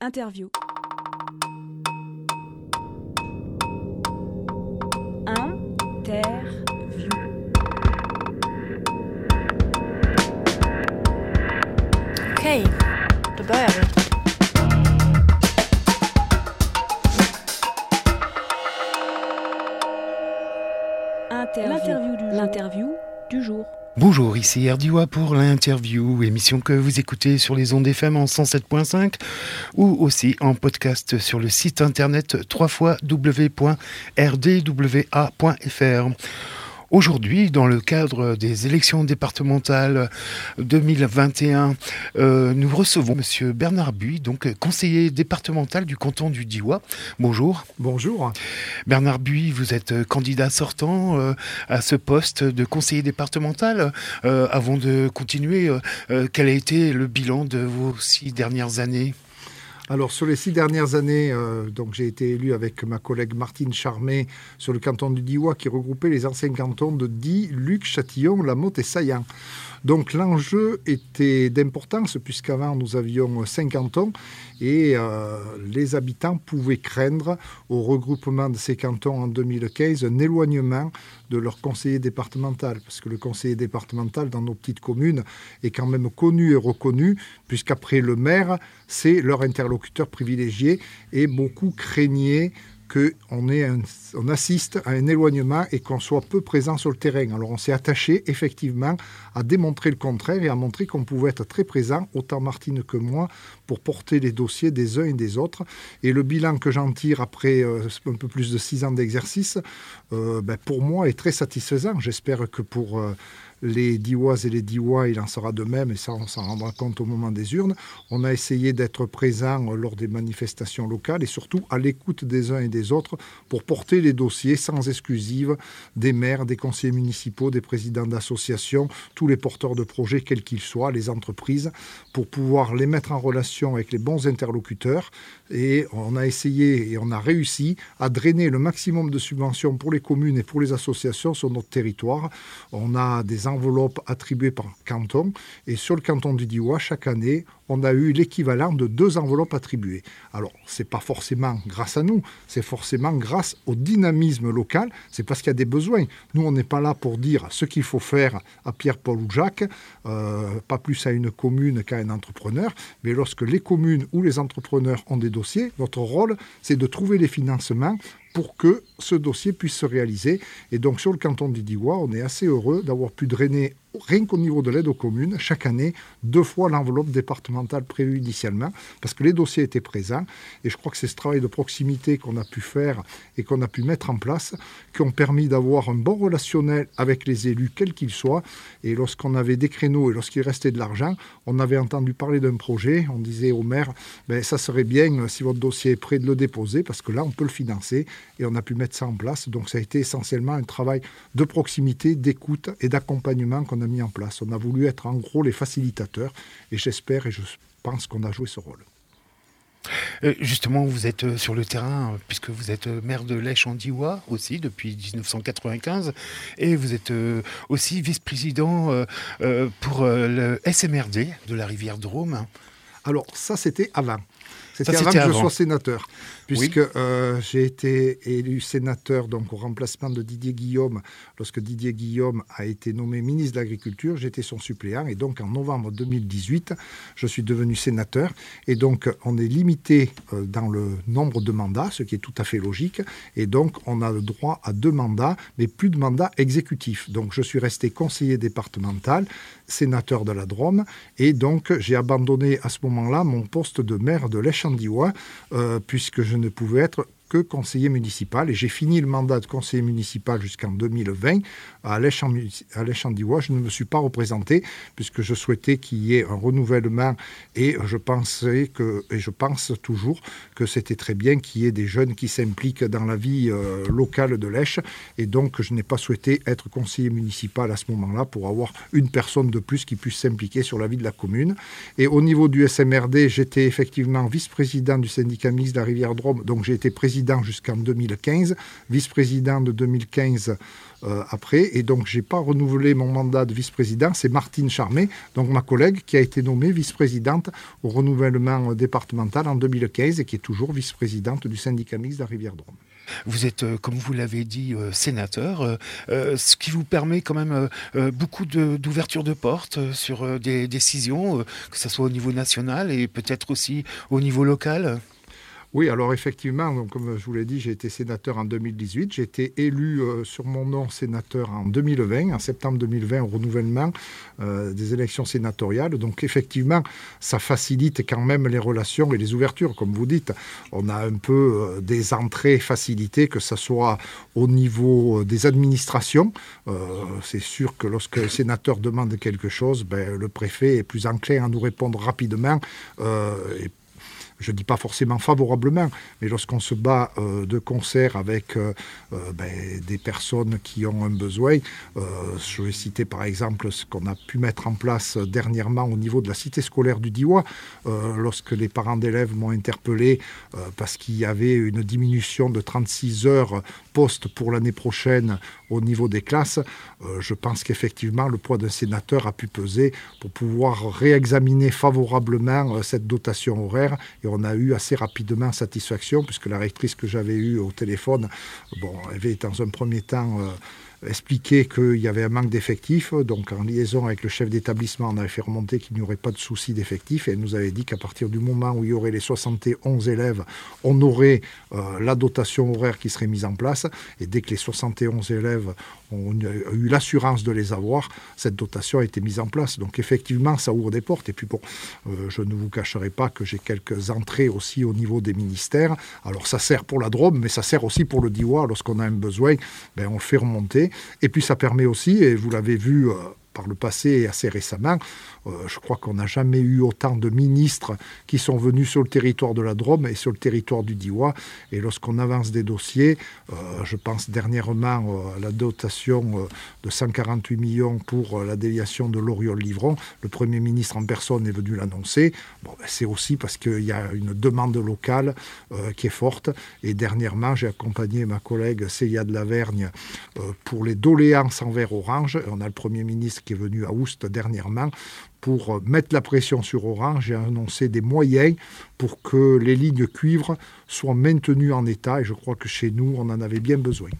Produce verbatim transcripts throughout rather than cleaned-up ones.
Interview. Interview. Okej, då börjar vi. Interview. L'interview du jour. Bonjour, ici Erdiwa pour l'interview, émission que vous écoutez sur les ondes F M en cent sept point cinq ou aussi en podcast sur le site internet w w w point r d w a point f r. Aujourd'hui, dans le cadre des élections départementales deux mille vingt et un, euh, nous recevons Monsieur Bernard Buis, donc conseiller départemental du canton du Diois. Bonjour. Bonjour. Bernard Buis, vous êtes candidat sortant euh, à ce poste de conseiller départemental. Euh, avant de continuer, euh, quel a été le bilan de vos six dernières années ? Alors, sur les six dernières années, euh, donc, j'ai été élu avec ma collègue Martine Charmet sur le canton du Diois qui regroupait les anciens cantons de Die, Luc, Châtillon, La Motte et Saillant. Donc, l'enjeu était d'importance puisqu'avant, nous avions cinq cantons et euh, les habitants pouvaient craindre au regroupement de ces cantons en deux mille quinze un éloignement de leur conseiller départemental. Parce que le conseiller départemental dans nos petites communes est quand même connu et reconnu puisqu'après le maire, c'est leur interlocuteur privilégié et beaucoup craignaient qu'on ait un, on assiste à un éloignement et qu'on soit peu présent sur le terrain. Alors on s'est attaché effectivement à démontrer le contraire et à montrer qu'on pouvait être très présent, autant Martine que moi, pour porter les dossiers des uns et des autres. Et le bilan que j'en tire après euh, un peu plus de six ans d'exercice, euh, ben, pour moi est très satisfaisant. J'espère que pour euh, les Dioises et les Diois, il en sera de même, et ça, on s'en rendra compte au moment des urnes. On a essayé d'être présent lors des manifestations locales et surtout à l'écoute des uns et des autres pour porter les dossiers sans exclusive des maires, des conseillers municipaux, des présidents d'associations, tous les porteurs de projets, quels qu'ils soient, les entreprises, pour pouvoir les mettre en relation avec les bons interlocuteurs. Et on a essayé et on a réussi à drainer le maximum de subventions pour les communes et pour les associations sur notre territoire. On a des enveloppes attribuées par canton et sur le canton du Diois, chaque année, on a eu l'équivalent de deux enveloppes attribuées. Alors, ce n'est pas forcément grâce à nous, c'est forcément grâce au dynamisme local, c'est parce qu'il y a des besoins. Nous, on n'est pas là pour dire ce qu'il faut faire à Pierre, Paul ou Jacques, euh, pas plus à une commune qu'à un entrepreneur, mais lorsque les communes ou les entrepreneurs ont des dossiers, notre rôle, c'est de trouver les financements pour que ce dossier puisse se réaliser. Et donc, sur le canton du Diois, on est assez heureux d'avoir pu drainer, rien qu'au niveau de l'aide aux communes, chaque année, deux fois l'enveloppe départementale prévue initialement, parce que les dossiers étaient présents. Et je crois que c'est ce travail de proximité qu'on a pu faire et qu'on a pu mettre en place, qui ont permis d'avoir un bon relationnel avec les élus, quels qu'ils soient. Et lorsqu'on avait des créneaux et lorsqu'il restait de l'argent, on avait entendu parler d'un projet, on disait au maire, ben, ça serait bien, si votre dossier est prêt, de le déposer, parce que là, on peut le financer. Et on a pu mettre ça en place. Donc ça a été essentiellement un travail de proximité, d'écoute et d'accompagnement qu'on a mis en place. On a voulu être en gros les facilitateurs et j'espère et je pense qu'on a joué ce rôle. Euh, justement, vous êtes sur le terrain, puisque vous êtes maire de Lèche en Diois aussi depuis dix-neuf cent quatre-vingt-quinze, et vous êtes euh, aussi vice-président euh, euh, pour euh, le S M R D de la rivière Drôme. Alors ça, c'était avant. C'était, Ça, avant c'était que avant. je sois sénateur, puisque oui. euh, j'ai été élu sénateur donc, au remplacement de Didier Guillaume. Lorsque Didier Guillaume a été nommé ministre de l'Agriculture, j'étais son suppléant. Et donc, en novembre deux mille dix-huit, je suis devenu sénateur. Et donc, on est limité euh, dans le nombre de mandats, ce qui est tout à fait logique. Et donc, on a le droit à deux mandats, mais plus de mandats exécutifs. Donc, je suis resté conseiller départemental, sénateur de la Drôme. Et donc, j'ai abandonné à ce moment-là mon poste de maire de Lèche en Diois, euh, puisque je ne pouvais être que conseiller municipal. Et j'ai fini le mandat de conseiller municipal jusqu'en deux mille vingt. À Lèche-en-Diois, je ne me suis pas représenté, puisque je souhaitais qu'il y ait un renouvellement. Et je pensais que, et je pense toujours que c'était très bien qu'il y ait des jeunes qui s'impliquent dans la vie euh, locale de Lèche. Et donc, je n'ai pas souhaité être conseiller municipal à ce moment-là pour avoir une personne de plus qui puisse s'impliquer sur la vie de la commune. Et au niveau du S M R D, j'étais effectivement vice-président du syndicat mixte de la rivière Drôme. Donc, j'ai été président président jusqu'en deux mille quinze, vice-président de deux mille quinze euh, après. Et donc, je n'ai pas renouvelé mon mandat de vice-président. C'est Martine Charmé, donc ma collègue, qui a été nommée vice-présidente au renouvellement départemental en deux mille quinze et qui est toujours vice-présidente du syndicat mixte de la Rivière-Drôme. Vous êtes, euh, comme vous l'avez dit, euh, sénateur, euh, euh, ce qui vous permet quand même euh, euh, beaucoup de, d'ouverture de portes euh, sur euh, des décisions, euh, que ce soit au niveau national et peut-être aussi au niveau local. Oui, alors effectivement, donc, comme je vous l'ai dit, j'ai été sénateur en deux mille dix-huit. J'ai été élu euh, sur mon nom sénateur en deux mille vingt, en septembre deux mille vingt, au renouvellement euh, des élections sénatoriales. Donc effectivement, ça facilite quand même les relations et les ouvertures. Comme vous dites, on a un peu euh, des entrées facilitées, que ce soit au niveau des administrations. Euh, c'est sûr que lorsque le sénateur demande quelque chose, ben, le préfet est plus enclin à nous répondre rapidement euh, et je ne dis pas forcément favorablement, mais lorsqu'on se bat euh, de concert avec euh, euh, ben, des personnes qui ont un besoin, euh, je vais citer par exemple ce qu'on a pu mettre en place dernièrement au niveau de la cité scolaire du Diois, euh, lorsque les parents d'élèves m'ont interpellé euh, parce qu'il y avait une diminution de trente-six heures poste pour l'année prochaine au niveau des classes. Euh, je pense qu'effectivement, le poids d'un sénateur a pu peser pour pouvoir réexaminer favorablement euh, cette dotation horaire. Et on a eu assez rapidement satisfaction, puisque la rectrice que j'avais eue au téléphone, bon, elle avait dans un premier temps euh, expliqué qu'il y avait un manque d'effectifs. Donc en liaison avec le chef d'établissement, on avait fait remonter qu'il n'y aurait pas de souci d'effectifs. Et elle nous avait dit qu'à partir du moment où il y aurait les soixante et onze élèves, on aurait euh, la dotation horaire qui serait mise en place. Et dès que les soixante et onze élèves ont eu l'assurance de les avoir, cette dotation a été mise en place. Donc effectivement, ça ouvre des portes. Et puis bon, euh, je ne vous cacherai pas que j'ai quelques entrées aussi au niveau des ministères. Alors ça sert pour la Drôme, mais ça sert aussi pour le Diois. Lorsqu'on a un besoin, ben, on le fait remonter. Et puis ça permet aussi, et vous l'avez vu euh, par le passé et assez récemment, euh, je crois qu'on n'a jamais eu autant de ministres qui sont venus sur le territoire de la Drôme et sur le territoire du Diois. Et lorsqu'on avance des dossiers, euh, je pense dernièrement euh, à la dotation euh, de cent quarante-huit millions pour euh, la déviation de l'Oriol-Livron, le Premier ministre en personne est venu l'annoncer. Bon, ben, c'est aussi parce qu'il y a une demande locale euh, qui est forte. Et dernièrement, j'ai accompagné ma collègue Célia de Lavergne euh, pour les doléances envers Orange. On a le Premier ministre qui est venu à Oust dernièrement pour mettre la pression sur Orange et annoncer des moyens pour que les lignes cuivre soient maintenues en état. Et je crois que chez nous, on en avait bien besoin.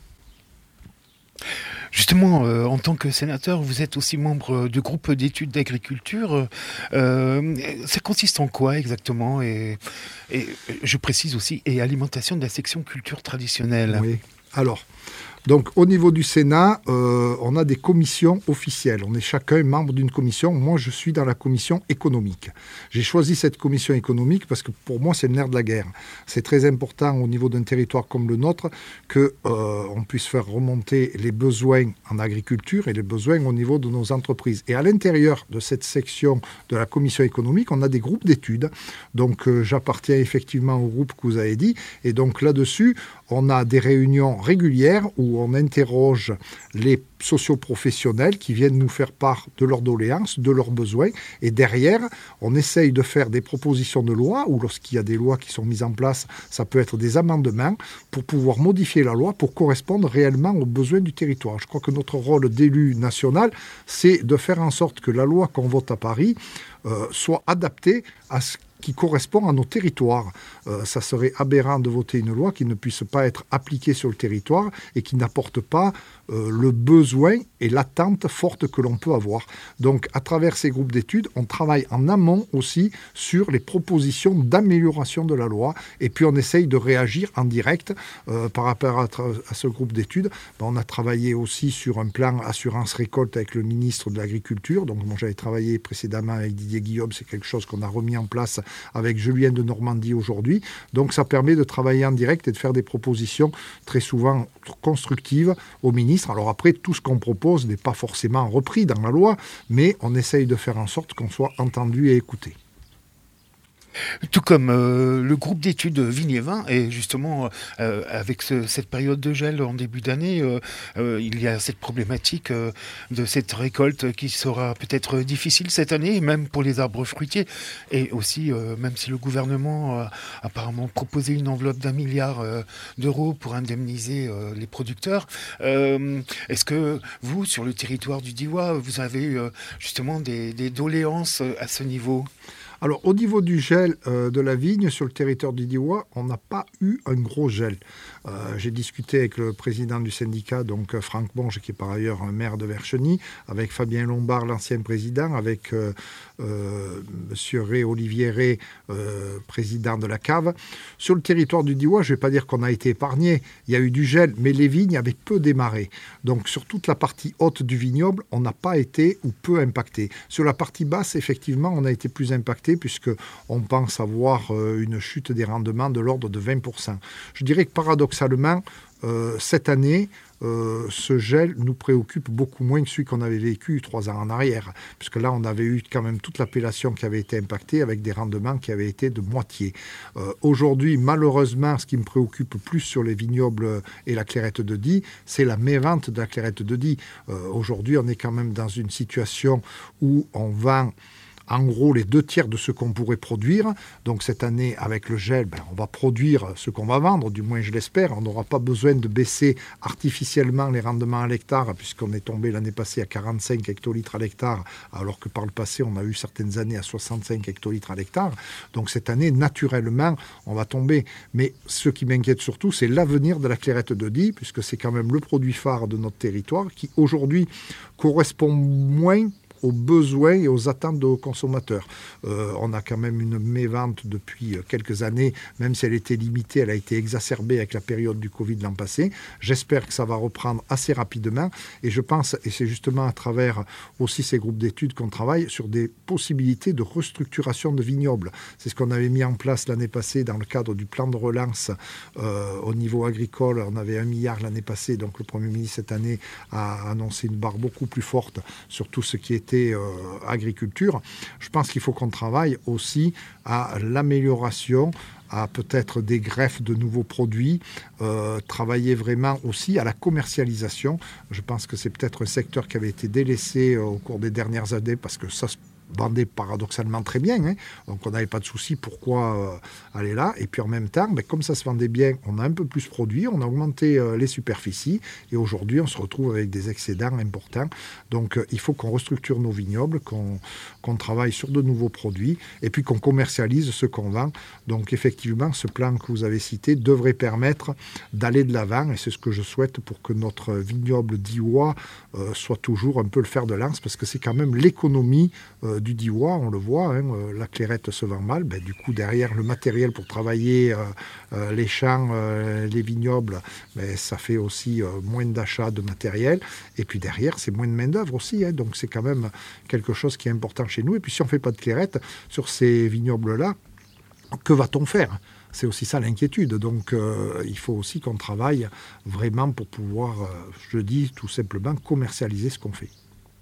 Justement, euh, en tant que sénateur, vous êtes aussi membre du groupe d'études d'agriculture. Euh, ça consiste en quoi exactement ? et, et je précise aussi, et alimentation de la section culture traditionnelle. Oui, alors... Donc, au niveau du Sénat, euh, on a des commissions officielles. On est chacun membre d'une commission. Moi, je suis dans la commission économique. J'ai choisi cette commission économique parce que pour moi, c'est le nerf de la guerre. C'est très important au niveau d'un territoire comme le nôtre qu'on euh, puisse faire remonter les besoins en agriculture et les besoins au niveau de nos entreprises. Et à l'intérieur de cette section de la commission économique, on a des groupes d'études. Donc, euh, j'appartiens effectivement au groupe que vous avez dit. Et donc, là-dessus, on a des réunions régulières où on interroge les socioprofessionnels qui viennent nous faire part de leurs doléances, de leurs besoins. Et derrière, on essaye de faire des propositions de loi, ou lorsqu'il y a des lois qui sont mises en place, ça peut être des amendements, pour pouvoir modifier la loi pour correspondre réellement aux besoins du territoire. Je crois que notre rôle d'élu national, c'est de faire en sorte que la loi qu'on vote à Paris euh, soit adaptée à ce qui correspond à nos territoires. Euh, ça serait aberrant de voter une loi qui ne puisse pas être appliquée sur le territoire et qui n'apporte pas euh, le besoin et l'attente forte que l'on peut avoir. Donc, à travers ces groupes d'études, on travaille en amont aussi sur les propositions d'amélioration de la loi et puis on essaye de réagir en direct euh, par rapport à, tra- à ce groupe d'études. Ben, on a travaillé aussi sur un plan assurance récolte avec le ministre de l'Agriculture. Donc, moi, j'avais travaillé précédemment avec Didier Guillaume. C'est quelque chose qu'on a remis en place avec Julien de Normandie aujourd'hui. Donc ça permet de travailler en direct et de faire des propositions très souvent constructives au ministre. Alors après, tout ce qu'on propose n'est pas forcément repris dans la loi, mais on essaye de faire en sorte qu'on soit entendu et écouté. Tout comme euh, le groupe d'études Vignes et Vins, et justement euh, avec ce, cette période de gel en début d'année, euh, euh, il y a cette problématique euh, de cette récolte qui sera peut-être difficile cette année, même pour les arbres fruitiers, et aussi euh, même si le gouvernement a apparemment proposé une enveloppe d'un milliard euh, d'euros pour indemniser euh, les producteurs, euh, est-ce que vous, sur le territoire du Diois, vous avez euh, justement des, des doléances à ce niveau ? Alors, au niveau du gel euh, de la vigne sur le territoire du Diois, on n'a pas eu un gros gel. Euh, j'ai discuté avec le président du syndicat, donc Franck Bonge, qui est par ailleurs un maire de Vercheny, avec Fabien Lombard, l'ancien président, avec euh, euh, M. Ré, Olivier Ré, euh, président de la cave. Sur le territoire du Diois, je ne vais pas dire qu'on a été épargné, il y a eu du gel, mais les vignes avaient peu démarré. Donc, sur toute la partie haute du vignoble, on n'a pas été ou peu impacté. Sur la partie basse, effectivement, on a été plus impacté, puisqu'on pense avoir une chute des rendements de l'ordre de vingt pour cent. Je dirais que paradoxalement, euh, cette année, euh, ce gel nous préoccupe beaucoup moins que celui qu'on avait vécu trois ans en arrière, puisque là, on avait eu quand même toute l'appellation qui avait été impactée avec des rendements qui avaient été de moitié. Euh, aujourd'hui, malheureusement, ce qui me préoccupe plus sur les vignobles et la Clairette de Die, c'est la mévente de la Clairette de Die. Euh, aujourd'hui, on est quand même dans une situation où on vend en gros les deux tiers de ce qu'on pourrait produire. Donc cette année, avec le gel, ben, on va produire ce qu'on va vendre, du moins je l'espère. On n'aura pas besoin de baisser artificiellement les rendements à l'hectare, puisqu'on est tombé l'année passée à quarante-cinq hectolitres à l'hectare, alors que par le passé, on a eu certaines années à soixante-cinq hectolitres à l'hectare. Donc cette année, naturellement, on va tomber. Mais ce qui m'inquiète surtout, c'est l'avenir de la Clairette de Die, puisque c'est quand même le produit phare de notre territoire, qui aujourd'hui correspond moins aux besoins et aux attentes de nos consommateurs. Euh, on a quand même une mévente depuis quelques années, même si elle était limitée, elle a été exacerbée avec la période du Covid l'an passé. J'espère que ça va reprendre assez rapidement et je pense, et c'est justement à travers aussi ces groupes d'études qu'on travaille sur des possibilités de restructuration de vignobles. C'est ce qu'on avait mis en place l'année passée dans le cadre du plan de relance euh, au niveau agricole. On avait un milliard l'année passée, donc le Premier ministre cette année a annoncé une barre beaucoup plus forte sur tout ce qui était Euh, agriculture. Je pense qu'il faut qu'on travaille aussi à l'amélioration, à peut-être des greffes de nouveaux produits, euh, travailler vraiment aussi à la commercialisation. Je pense que c'est peut-être un secteur qui avait été délaissé euh, au cours des dernières années parce que ça se vendait paradoxalement très bien, hein. Donc on n'avait pas de souci, pourquoi euh, aller là. Et puis en même temps, ben, comme ça se vendait bien, on a un peu plus produit, on a augmenté euh, les superficies et aujourd'hui on se retrouve avec des excédents importants. Donc euh, il faut qu'on restructure nos vignobles, qu'on, qu'on travaille sur de nouveaux produits et puis qu'on commercialise ce qu'on vend. Donc effectivement, ce plan que vous avez cité devrait permettre d'aller de l'avant et c'est ce que je souhaite pour que notre vignoble diois euh, soit toujours un peu le fer de lance, parce que c'est quand même l'économie euh, du Diois, on le voit, hein, euh, la Clairette se vend mal, ben, du coup derrière le matériel pour travailler euh, euh, les champs, euh, les vignobles, ben, ça fait aussi euh, moins d'achat de matériel, et puis derrière c'est moins de main d'œuvre aussi, hein, donc c'est quand même quelque chose qui est important chez nous. Et puis si on ne fait pas de Clairette sur ces vignobles-là, que va-t-on faire ? C'est aussi ça l'inquiétude. Donc euh, il faut aussi qu'on travaille vraiment pour pouvoir, euh, je dis tout simplement, commercialiser ce qu'on fait.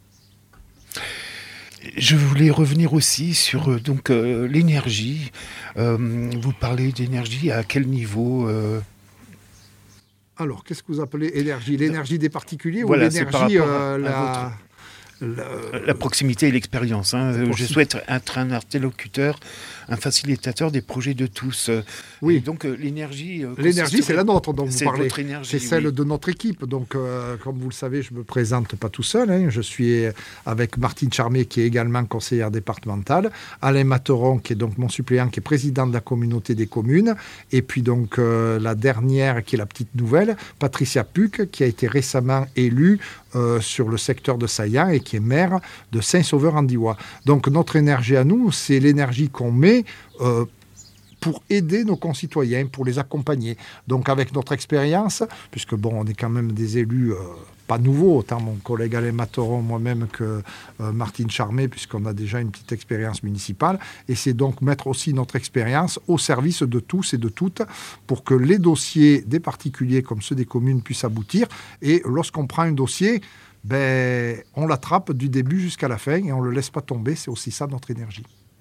Je voulais revenir aussi sur euh, donc, euh, l'énergie. Euh, vous parlez d'énergie, à quel niveau euh... Alors, qu'est-ce que vous appelez énergie ? L'énergie des particuliers voilà, ou l'énergie à, euh, à la... La... la proximité et l'expérience. Hein. Je souhaite être un interlocuteur, un facilitateur des projets de tous. Oui. Et donc euh, l'énergie... Euh, l'énergie, c'est la nôtre dont vous c'est parlez. Votre énergie, c'est celle oui. de notre équipe. Donc, euh, comme vous le savez, je ne me présente pas tout seul. Hein. Je suis avec Martine Charmé, qui est également conseillère départementale, Alain Materon, qui est donc mon suppléant, qui est président de la communauté des communes, et puis donc euh, la dernière, qui est la petite nouvelle, Patricia Puc, qui a été récemment élue Euh, sur le secteur de Saillant et qui est maire de Saint-Sauveur-en-Diois. Donc notre énergie à nous, c'est l'énergie qu'on met euh, pour aider nos concitoyens, pour les accompagner. Donc avec notre expérience, puisque bon, on est quand même des élus euh, pas nouveaux, autant mon collègue Alain Materon, moi-même que euh, Martine Charmé, puisqu'on a déjà une petite expérience municipale, et c'est donc mettre aussi notre expérience au service de tous et de toutes pour que les dossiers des particuliers comme ceux des communes puissent aboutir. Et lorsqu'on prend un dossier, ben, on l'attrape du début jusqu'à la fin et on ne le laisse pas tomber. C'est aussi ça notre énergie.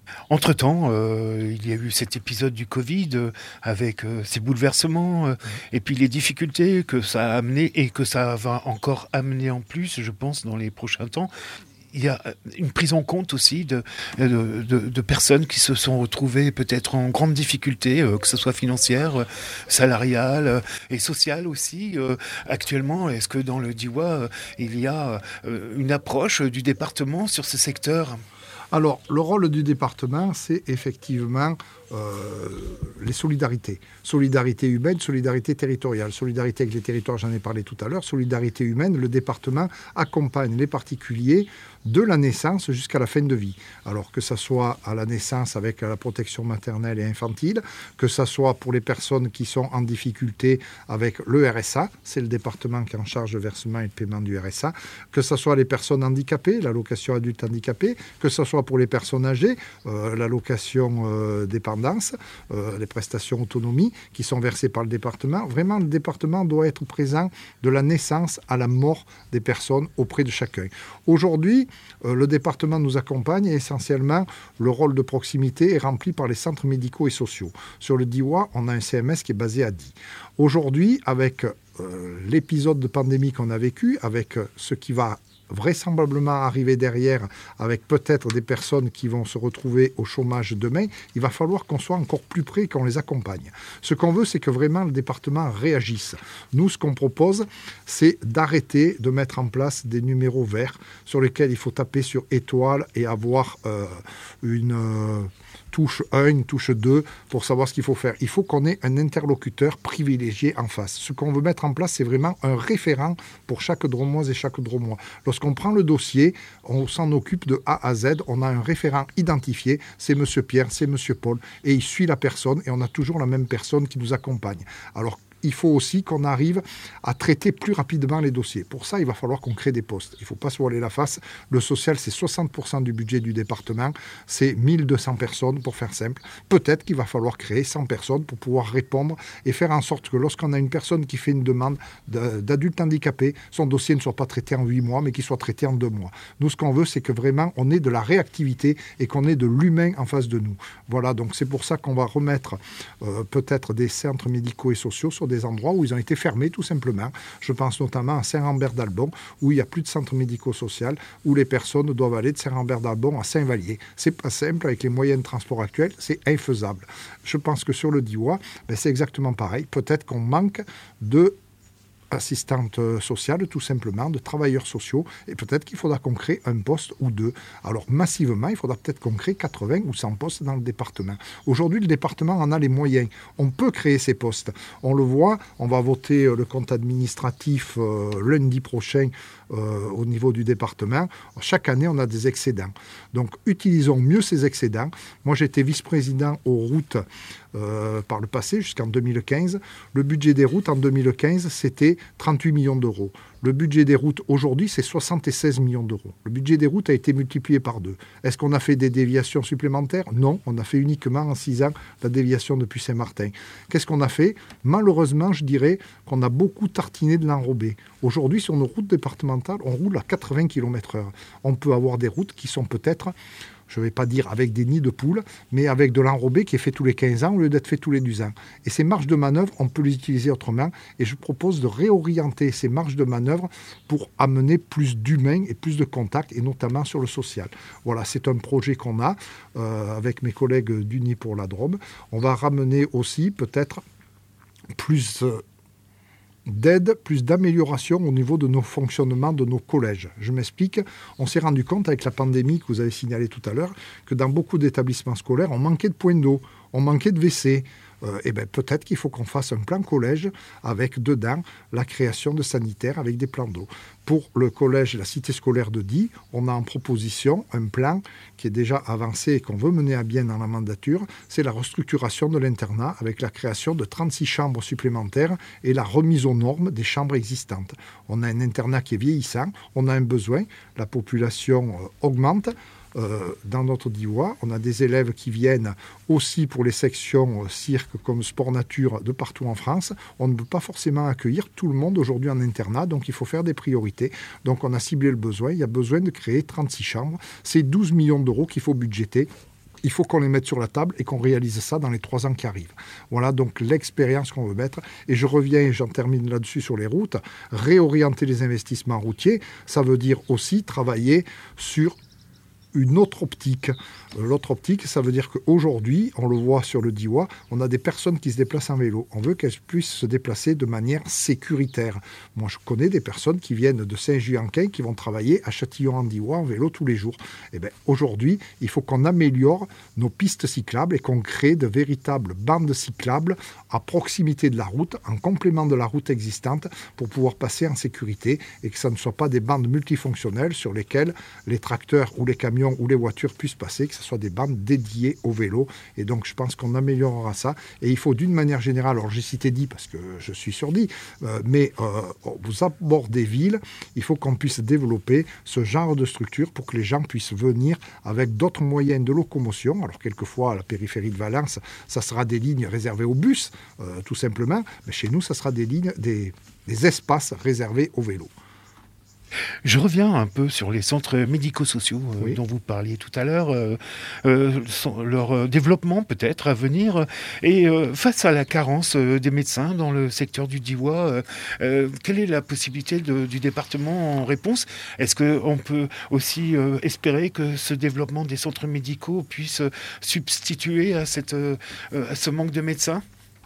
Entre-temps, euh, il y a eu cet épisode du Covid euh, avec euh, ces bouleversements euh, et puis les difficultés que ça a amené et que ça va encore amener en plus, je pense, dans les prochains temps. Il y a une prise en compte aussi de, de, de, de personnes qui se sont retrouvées peut-être en grande difficulté, euh, que ce soit financière, euh, salariale euh, et sociale aussi. Euh, actuellement, est-ce que dans le Diois, euh, il y a euh, une approche du département sur ce secteur ? Alors, le rôle du département, c'est effectivement euh, les solidarités. Solidarité humaine, solidarité territoriale. Solidarité avec les territoires, j'en ai parlé tout à l'heure. Solidarité humaine, le département accompagne les particuliers de la naissance jusqu'à la fin de vie. Alors que ça soit à la naissance avec la protection maternelle et infantile, que ça soit pour les personnes qui sont en difficulté avec le R S A, c'est le département qui est en charge de versement et de paiement du R S A, que ça soit les personnes handicapées, l'allocation adulte handicapé, que ça soit pour les personnes âgées, euh, l'allocation euh, dépendance, euh, les prestations autonomie qui sont versées par le département. Vraiment, le département doit être présent de la naissance à la mort des personnes auprès de chacun. Aujourd'hui, euh, le département nous accompagne et essentiellement, le rôle de proximité est rempli par les centres médicaux et sociaux. Sur le Diois, on a un C M S qui est basé à Die. Aujourd'hui, avec euh, l'épisode de pandémie qu'on a vécu, avec euh, ce qui va vraisemblablement arriver derrière, avec peut-être des personnes qui vont se retrouver au chômage demain, il va falloir qu'on soit encore plus près et qu'on les accompagne. Ce qu'on veut, c'est que vraiment le département réagisse. Nous, ce qu'on propose, c'est d'arrêter de mettre en place des numéros verts sur lesquels il faut taper sur étoile et avoir euh, une... Euh, touche un, une touche deux, pour savoir ce qu'il faut faire. Il faut qu'on ait un interlocuteur privilégié en face. Ce qu'on veut mettre en place, c'est vraiment un référent pour chaque dromoise et chaque dromois. Lorsqu'on prend le dossier, on s'en occupe de A à Z, on a un référent identifié, c'est Monsieur Pierre, c'est Monsieur Paul, et il suit la personne, et on a toujours la même personne qui nous accompagne. Alors, il faut aussi qu'on arrive à traiter plus rapidement les dossiers. Pour ça, il va falloir qu'on crée des postes. Il ne faut pas se voiler la face. Le social, c'est soixante pour cent du budget du département. C'est mille deux cents personnes, pour faire simple. Peut-être qu'il va falloir créer cent personnes pour pouvoir répondre et faire en sorte que lorsqu'on a une personne qui fait une demande d'adulte handicapé, son dossier ne soit pas traité en huit mois, mais qu'il soit traité en deux mois. Nous, ce qu'on veut, c'est que vraiment, on ait de la réactivité et qu'on ait de l'humain en face de nous. Voilà, donc c'est pour ça qu'on va remettre euh, peut-être des centres médicaux et sociaux sur des endroits où ils ont été fermés tout simplement. Je pense notamment à Saint-Rambert-d'Albon, où il n'y a plus de centre médico-social, où les personnes doivent aller de Saint-Rambert-d'Albon à Saint-Vallier. C'est pas simple, avec les moyens de transport actuels, c'est infaisable. Je pense que sur le Diois, ben c'est exactement pareil. Peut-être qu'on manque de assistantes sociales, tout simplement, de travailleurs sociaux, et peut-être qu'il faudra qu'on crée un poste ou deux. Alors, massivement, il faudra peut-être qu'on crée quatre-vingts ou cent postes dans le département. Aujourd'hui, le département en a les moyens. On peut créer ces postes. On le voit, on va voter le compte administratif euh, lundi prochain euh, au niveau du département. Chaque année, on a des excédents. Donc, utilisons mieux ces excédents. Moi, j'étais vice-président aux routes Euh, par le passé, jusqu'en deux mille quinze. Le budget des routes en deux mille quinze, c'était trente-huit millions d'euros. Le budget des routes aujourd'hui, c'est soixante-seize millions d'euros. Le budget des routes a été multiplié par deux. Est-ce qu'on a fait des déviations supplémentaires ? Non, on a fait uniquement en six ans la déviation depuis Saint-Martin. Qu'est-ce qu'on a fait ? Malheureusement, je dirais qu'on a beaucoup tartiné de l'enrobé. Aujourd'hui, sur nos routes départementales, on roule à quatre-vingts kilomètres heure. On peut avoir des routes qui sont peut-être, je ne vais pas dire avec des nids de poules, mais avec de l'enrobé qui est fait tous les quinze ans au lieu d'être fait tous les dix ans. Et ces marges de manœuvre, on peut les utiliser autrement. Et je propose de réorienter ces marges de manœuvre pour amener plus d'humains et plus de contacts, et notamment sur le social. Voilà, c'est un projet qu'on a euh, avec mes collègues d'Unis pour la Drôme. On va ramener aussi peut-être plus Euh, d'aide, plus d'amélioration au niveau de nos fonctionnements de nos collèges. Je m'explique, on s'est rendu compte avec la pandémie que vous avez signalé tout à l'heure que dans beaucoup d'établissements scolaires, on manquait de points d'eau, on manquait de W C. Euh, et ben peut-être qu'il faut qu'on fasse un plan collège avec dedans la création de sanitaires avec des plans d'eau. Pour le collège et la cité scolaire de Die, on a en proposition un plan qui est déjà avancé et qu'on veut mener à bien dans la mandature. C'est la restructuration de l'internat avec la création de trente-six chambres supplémentaires et la remise aux normes des chambres existantes. On a un internat qui est vieillissant, on a un besoin, la population euh, augmente. Euh, dans notre Diois, on a des élèves qui viennent aussi pour les sections euh, cirque comme sport nature de partout en France. On ne peut pas forcément accueillir tout le monde aujourd'hui en internat, donc il faut faire des priorités. Donc on a ciblé le besoin, il y a besoin de créer trente-six chambres. C'est douze millions d'euros qu'il faut budgéter il faut qu'on les mette sur la table et qu'on réalise ça dans les trois ans qui arrivent. Voilà donc l'expérience qu'on veut mettre. Et je reviens, et j'en termine là-dessus sur les routes, réorienter les investissements routiers, ça veut dire aussi travailler sur une autre optique. L'autre optique, ça veut dire qu'aujourd'hui, on le voit sur le Diois, on a des personnes qui se déplacent en vélo. On veut qu'elles puissent se déplacer de manière sécuritaire. Moi, je connais des personnes qui viennent de Saint-Just-en-Quin qui vont travailler à Châtillon-en-Diois en vélo tous les jours. Eh bien, aujourd'hui, il faut qu'on améliore nos pistes cyclables et qu'on crée de véritables bandes cyclables à proximité de la route, en complément de la route existante, pour pouvoir passer en sécurité et que ça ne soit pas des bandes multifonctionnelles sur lesquelles les tracteurs ou les camions ou les voitures puissent passer, que ce soit des bandes dédiées au vélo. Et donc, je pense qu'on améliorera ça. Et il faut d'une manière générale, alors j'ai cité dix parce que je suis sur dix, euh, mais euh, aux abords des villes, il faut qu'on puisse développer ce genre de structure pour que les gens puissent venir avec d'autres moyens de locomotion. Alors, quelquefois, à la périphérie de Valence, ça sera des lignes réservées aux bus, euh, tout simplement. Mais chez nous, ça sera des lignes, des, des espaces réservés au vélo. Je reviens un peu sur les centres médico-sociaux euh, oui. dont vous parliez tout à l'heure, euh, euh, leur développement peut-être à venir, et euh, face à la carence euh, des médecins dans le secteur du Diois, euh, euh, quelle est la possibilité de, du département en réponse ? Est-ce qu'on peut aussi euh, espérer que ce développement des centres médicaux puisse substituer à, cette, euh, à ce manque de médecins ?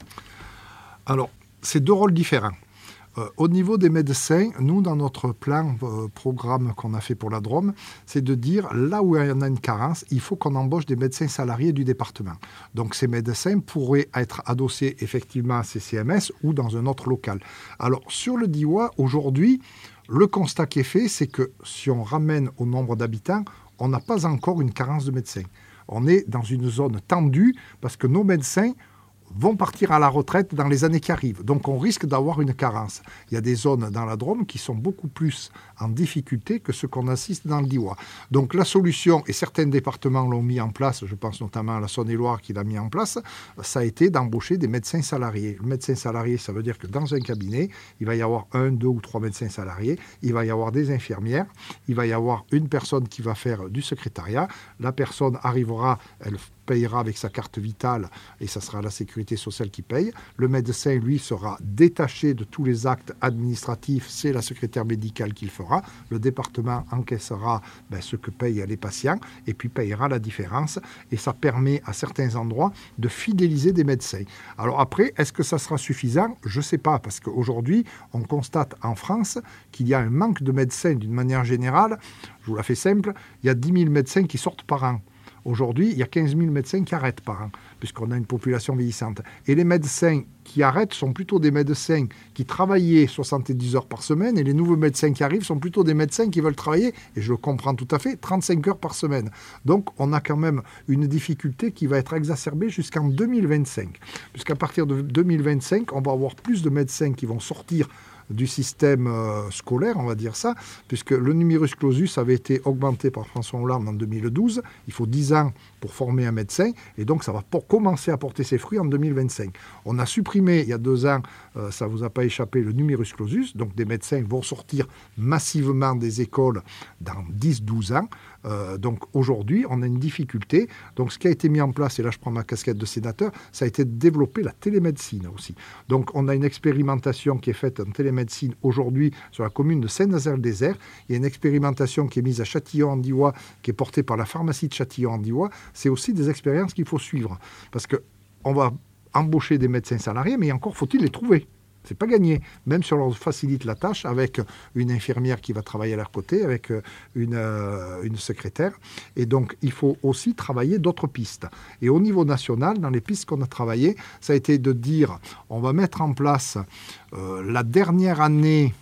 Alors, c'est deux rôles différents. Euh, au niveau des médecins, nous, dans notre plan, euh, programme qu'on a fait pour la Drôme, c'est de dire, là où il y en a une carence, il faut qu'on embauche des médecins salariés du département. Donc, ces médecins pourraient être adossés effectivement à ces C M S ou dans un autre local. Alors, sur le Diois, aujourd'hui, le constat qui est fait, c'est que si on ramène au nombre d'habitants, on n'a pas encore une carence de médecins. On est dans une zone tendue parce que nos médecins vont partir à la retraite dans les années qui arrivent. Donc on risque d'avoir une carence. Il y a des zones dans la Drôme qui sont beaucoup plus en difficulté que ce qu'on assiste dans le Diois. Donc la solution, et certains départements l'ont mis en place, je pense notamment à la Saône-et-Loire qui l'a mis en place, ça a été d'embaucher des médecins salariés. Le médecin salarié, ça veut dire que dans un cabinet, il va y avoir un, deux ou trois médecins salariés, il va y avoir des infirmières, il va y avoir une personne qui va faire du secrétariat, la personne arrivera, elle payera avec sa carte vitale et ça sera la sécurité sociale qui paye. Le médecin, lui, sera détaché de tous les actes administratifs, c'est la secrétaire médicale qui le fera. Le département encaissera ben, ce que payent les patients et puis payera la différence et ça permet à certains endroits de fidéliser des médecins. Alors après, est-ce que ça sera suffisant ? Je ne sais pas, parce qu'aujourd'hui, on constate en France qu'il y a un manque de médecins d'une manière générale. Je vous la fais simple, il y a dix mille médecins qui sortent par an. Aujourd'hui, il y a quinze mille médecins qui arrêtent par an, puisqu'on a une population vieillissante. Et les médecins qui arrêtent sont plutôt des médecins qui travaillaient soixante-dix heures par semaine, et les nouveaux médecins qui arrivent sont plutôt des médecins qui veulent travailler, et je le comprends tout à fait, trente-cinq heures par semaine. Donc, on a quand même une difficulté qui va être exacerbée jusqu'en deux mille vingt-cinq. Puisqu'à partir de deux mille vingt-cinq, on va avoir plus de médecins qui vont sortir du système euh, scolaire, on va dire ça, puisque le numerus clausus avait été augmenté par François Hollande en deux mille douze. Il faut dix ans pour former un médecin, et donc ça va pour commencer à porter ses fruits en deux mille vingt-cinq. On a supprimé, il y a deux ans, euh, ça ne vous a pas échappé, le numerus clausus, donc des médecins vont sortir massivement des écoles dans dix à douze ans. Euh, donc aujourd'hui, on a une difficulté. Donc ce qui a été mis en place, et là je prends ma casquette de sénateur, ça a été de développer la télémédecine aussi. Donc on a une expérimentation qui est faite en télémédecine aujourd'hui sur la commune de Saint-Nazaire-le-Désert. Il y a une expérimentation qui est mise à Châtillon-en-Diois, qui est portée par la pharmacie de Châtillon-en-Diois. C'est aussi des expériences qu'il faut suivre. Parce qu'on va embaucher des médecins salariés, mais encore faut-il les trouver. C'est pas gagné, même si on leur facilite la tâche avec une infirmière qui va travailler à leur côté, avec une, euh, une secrétaire. Et donc, il faut aussi travailler d'autres pistes. Et au niveau national, dans les pistes qu'on a travaillées, ça a été de dire, on va mettre en place euh, la dernière année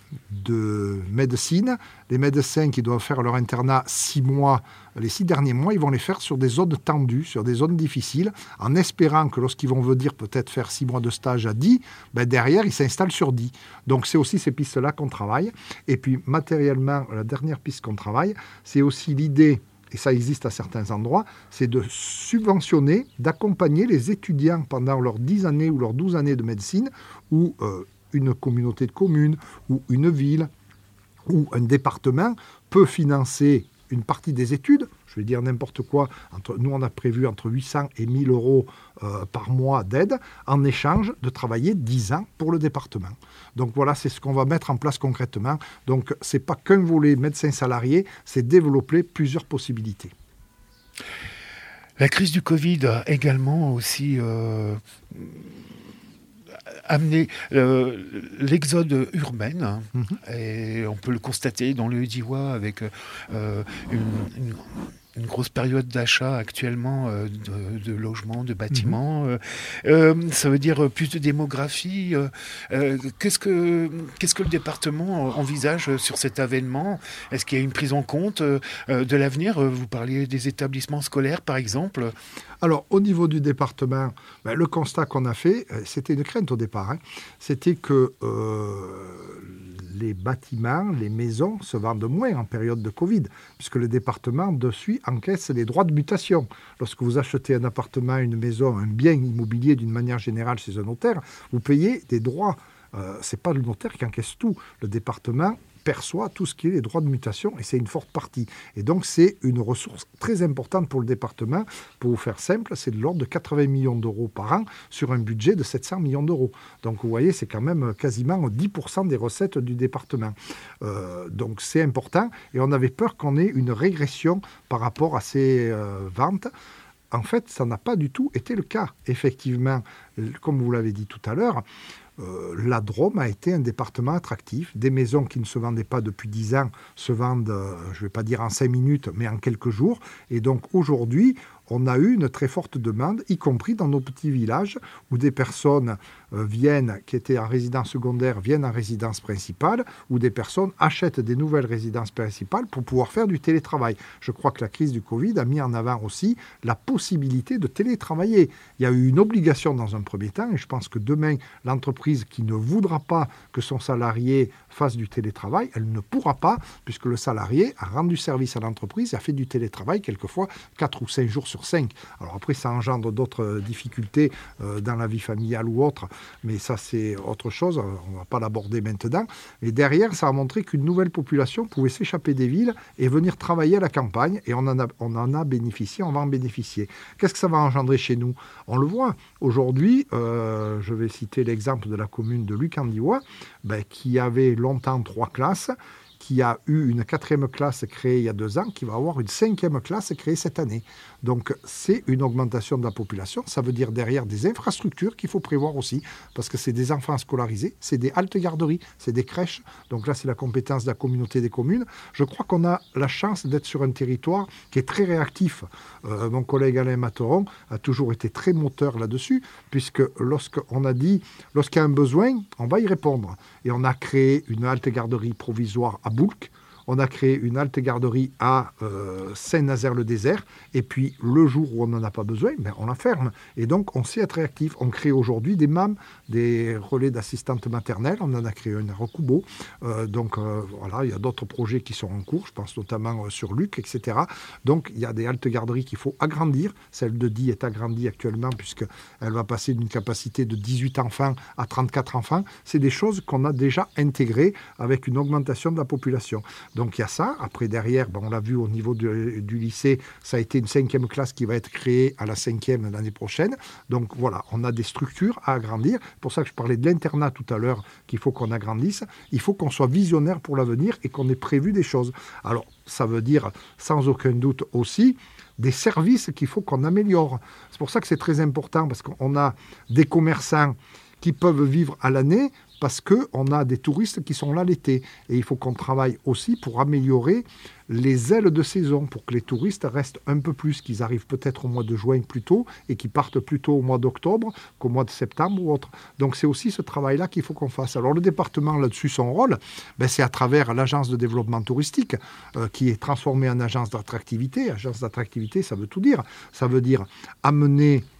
de médecine. Les médecins qui doivent faire leur internat six mois, les six derniers mois, ils vont les faire sur des zones tendues, sur des zones difficiles, en espérant que lorsqu'ils vont venir peut-être faire six mois de stage à dix, ben derrière, ils s'installent sur dix. Donc, c'est aussi ces pistes-là qu'on travaille. Et puis, matériellement, la dernière piste qu'on travaille, c'est aussi l'idée, et ça existe à certains endroits, c'est de subventionner, d'accompagner les étudiants pendant leurs dix années ou leurs douze années de médecine, où euh, une communauté de communes, ou une ville, ou un département peut financer une partie des études, je vais dire n'importe quoi, entre, nous on a prévu entre huit cents et mille euros euh, par mois d'aide, en échange de travailler dix ans pour le département. Donc voilà, c'est ce qu'on va mettre en place concrètement. Donc ce n'est pas qu'un volet médecin salarié, c'est développer plusieurs possibilités. La crise du Covid a également aussi euh, amené euh, l'exode urbain, mmh. et on peut le constater dans le Diois avec euh, une, une une grosse période d'achat actuellement euh, de, de logements, de bâtiments. Mmh. Euh, euh, ça veut dire plus de démographie. Euh, euh, qu'est-ce que, qu'est-ce que le département envisage sur cet avènement ? Est-ce qu'il y a une prise en compte euh, de l'avenir ? Vous parliez des établissements scolaires, par exemple. Alors, au niveau du département, ben, le constat qu'on a fait, c'était une crainte au départ, hein, c'était que euh, les bâtiments, les maisons se vendent moins en période de Covid, puisque le département, dessus, encaisse les droits de mutation. Lorsque vous achetez un appartement, une maison, un bien immobilier d'une manière générale chez un notaire, vous payez des droits. Euh, ce n'est pas le notaire qui encaisse tout. Le département perçoit tout ce qui est les droits de mutation, et c'est une forte partie. Et donc, c'est une ressource très importante pour le département. Pour vous faire simple, c'est de l'ordre de quatre-vingts millions d'euros par an sur un budget de sept cents millions d'euros. Donc, vous voyez, c'est quand même quasiment dix pour cent des recettes du département. Euh, donc, c'est important, et on avait peur qu'on ait une régression par rapport à ces euh, ventes. En fait, ça n'a pas du tout été le cas. Effectivement, comme vous l'avez dit tout à l'heure, Euh, la Drôme a été un département attractif. Des maisons qui ne se vendaient pas depuis dix ans se vendent, euh, je ne vais pas dire en cinq minutes, mais en quelques jours. Et donc aujourd'hui, on a eu une très forte demande, y compris dans nos petits villages, où des personnes euh, viennent, qui étaient en résidence secondaire, viennent en résidence principale, où des personnes achètent des nouvelles résidences principales pour pouvoir faire du télétravail. Je crois que la crise du Covid a mis en avant aussi la possibilité de télétravailler. Il y a eu une obligation dans un premier temps, et je pense que demain, l'entreprise qui ne voudra pas que son salarié fasse du télétravail, elle ne pourra pas, puisque le salarié a rendu service à l'entreprise et a fait du télétravail quelquefois quatre ou cinq jours sur cinq. Alors après, ça engendre d'autres difficultés euh, dans la vie familiale ou autre, mais ça c'est autre chose, on ne va pas l'aborder maintenant. Mais derrière, ça a montré qu'une nouvelle population pouvait s'échapper des villes et venir travailler à la campagne, et on en a, on en a bénéficié, on va en bénéficier. Qu'est-ce que ça va engendrer chez nous ? On le voit. Aujourd'hui, euh, je vais citer l'exemple de la commune de Luc-en-Diois, ben, qui avait longtemps trois classes, qui a eu une quatrième classe créée il y a deux ans, qui va avoir une cinquième classe créée cette année. Donc, c'est une augmentation de la population. Ça veut dire derrière des infrastructures qu'il faut prévoir aussi, parce que c'est des enfants scolarisés, c'est des haltes garderies, c'est des crèches. Donc là, c'est la compétence de la communauté des communes. Je crois qu'on a la chance d'être sur un territoire qui est très réactif. Euh, mon collègue Alain Materon a toujours été très moteur là-dessus, puisque lorsqu'on a dit, lorsqu'il y a un besoin, on va y répondre. Et on a créé une halte garderie provisoire à Boulques. On a créé une halte garderie à euh, Saint-Nazaire-le-Désert. Et puis, le jour où on n'en a pas besoin, ben, on la ferme. Et donc, on sait être réactif. On crée aujourd'hui des M A M, des relais d'assistantes maternelles. On en a créé une à Recoubeau. Euh, donc, euh, voilà, il y a d'autres projets qui sont en cours. Je pense notamment euh, sur Luc, et cetera. Donc, il y a des haltes garderies qu'il faut agrandir. Celle de Die est agrandie actuellement puisqu'elle va passer d'une capacité de dix-huit enfants à trente-quatre enfants. C'est des choses qu'on a déjà intégrées avec une augmentation de la population. Donc il y a ça. Après, derrière, ben, on l'a vu au niveau du, du lycée, ça a été une cinquième classe qui va être créée à la cinquième l'année prochaine. Donc voilà, on a des structures à agrandir. C'est pour ça que je parlais de l'internat tout à l'heure, qu'il faut qu'on agrandisse. Il faut qu'on soit visionnaire pour l'avenir et qu'on ait prévu des choses. Alors, ça veut dire, sans aucun doute aussi, des services qu'il faut qu'on améliore. C'est pour ça que c'est très important, parce qu'on a des commerçants qui peuvent vivre à l'année, parce qu'on a des touristes qui sont là l'été. Et il faut qu'on travaille aussi pour améliorer les ailes de saison, pour que les touristes restent un peu plus, qu'ils arrivent peut-être au mois de juin plus tôt, et qu'ils partent plus tôt au mois d'octobre qu'au mois de septembre ou autre. Donc c'est aussi ce travail-là qu'il faut qu'on fasse. Alors le département, là-dessus, son rôle, ben, c'est à travers l'agence de développement touristique, euh, qui est transformée en agence d'attractivité. Agence d'attractivité, ça veut tout dire. Ça veut dire amener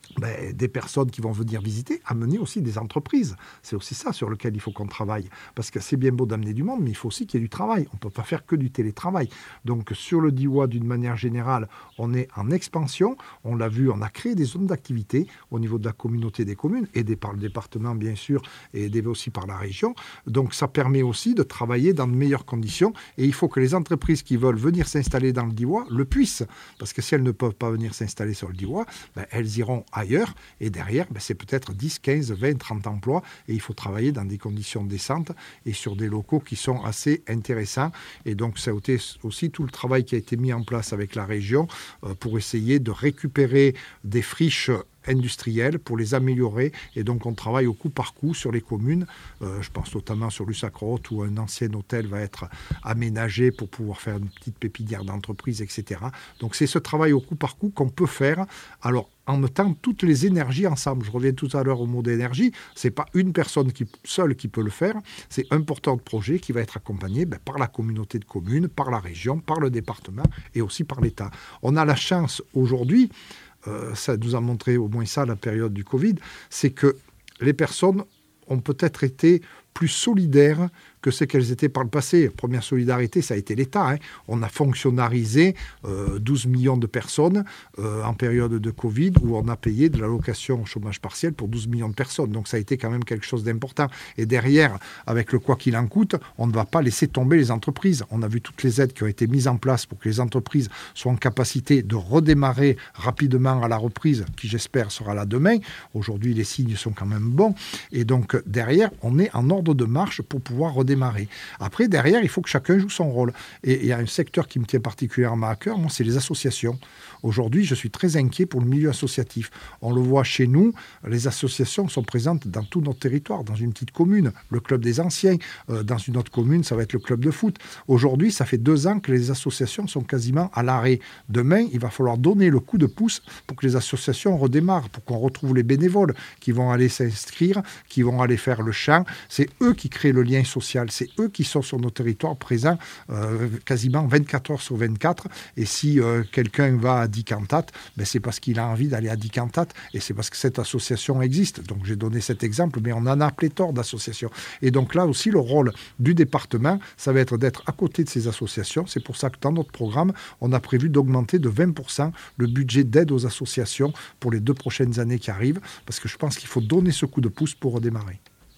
Ben, des personnes qui vont venir visiter, amener aussi des entreprises. C'est aussi ça sur lequel il faut qu'on travaille. Parce que c'est bien beau d'amener du monde, mais il faut aussi qu'il y ait du travail. On ne peut pas faire que du télétravail. Donc sur le Diois, d'une manière générale, on est en expansion. On l'a vu, on a créé des zones d'activité au niveau de la communauté des communes, aidées par le département bien sûr, et aidées aussi par la région. Donc ça permet aussi de travailler dans de meilleures conditions. Et il faut que les entreprises qui veulent venir s'installer dans le Diois le puissent. Parce que si elles ne peuvent pas venir s'installer sur le Diois, ben, elles iront à ailleurs, et derrière, ben, c'est peut-être dix, quinze, vingt, trente emplois, et il faut travailler dans des conditions décentes et sur des locaux qui sont assez intéressants. Et donc, ça a été aussi tout le travail qui a été mis en place avec la région euh, pour essayer de récupérer des friches industrielles pour les améliorer, et donc on travaille au coup par coup sur les communes. Euh, je pense notamment sur Lusacrotte où un ancien hôtel va être aménagé pour pouvoir faire une petite pépinière d'entreprise, et cetera. Donc c'est ce travail au coup par coup qu'on peut faire. Alors en mettant toutes les énergies ensemble. Je reviens tout à l'heure au mot d'énergie. C'est pas une personne qui, seule qui peut le faire. C'est un porteur de projet qui va être accompagné ben, par la communauté de communes, par la région, par le département et aussi par l'État. On a la chance aujourd'hui, Euh, ça nous a montré au moins ça la période du Covid, c'est que les personnes ont peut-être été plus solidaires que ce qu'elles étaient par le passé. Première solidarité, ça a été l'État. Hein. On a fonctionnalisé euh, douze millions de personnes euh, en période de Covid, où on a payé de l'allocation au chômage partiel pour douze millions de personnes. Donc ça a été quand même quelque chose d'important. Et derrière, avec le quoi qu'il en coûte, on ne va pas laisser tomber les entreprises. On a vu toutes les aides qui ont été mises en place pour que les entreprises soient en capacité de redémarrer rapidement à la reprise, qui j'espère sera là demain. Aujourd'hui, les signes sont quand même bons. Et donc derrière, on est en ordre de marche pour pouvoir redémarrer. Après, derrière, il faut que chacun joue son rôle. Et il y a un secteur qui me tient particulièrement à cœur, moi, c'est les associations. Aujourd'hui, je suis très inquiet pour le milieu associatif. On le voit chez nous, les associations sont présentes dans tout notre territoire, dans une petite commune, le club des anciens, euh, dans une autre commune, ça va être le club de foot. Aujourd'hui, ça fait deux ans que les associations sont quasiment à l'arrêt. Demain, il va falloir donner le coup de pouce pour que les associations redémarrent, pour qu'on retrouve les bénévoles qui vont aller s'inscrire, qui vont aller faire le chant. C'est eux qui créent le lien social. C'est eux qui sont sur nos territoires présents euh, quasiment vingt-quatre heures sur vingt-quatre. Et si euh, quelqu'un va à Dicantat, ben c'est parce qu'il a envie d'aller à Dicantat et c'est parce que cette association existe. Donc j'ai donné cet exemple, mais on en a pléthore d'associations. Et donc là aussi, le rôle du département, ça va être d'être à côté de ces associations. C'est pour ça que dans notre programme, on a prévu d'augmenter de vingt pour cent le budget d'aide aux associations pour les deux prochaines années qui arrivent, parce que je pense qu'il faut donner ce coup de pouce pour redémarrer.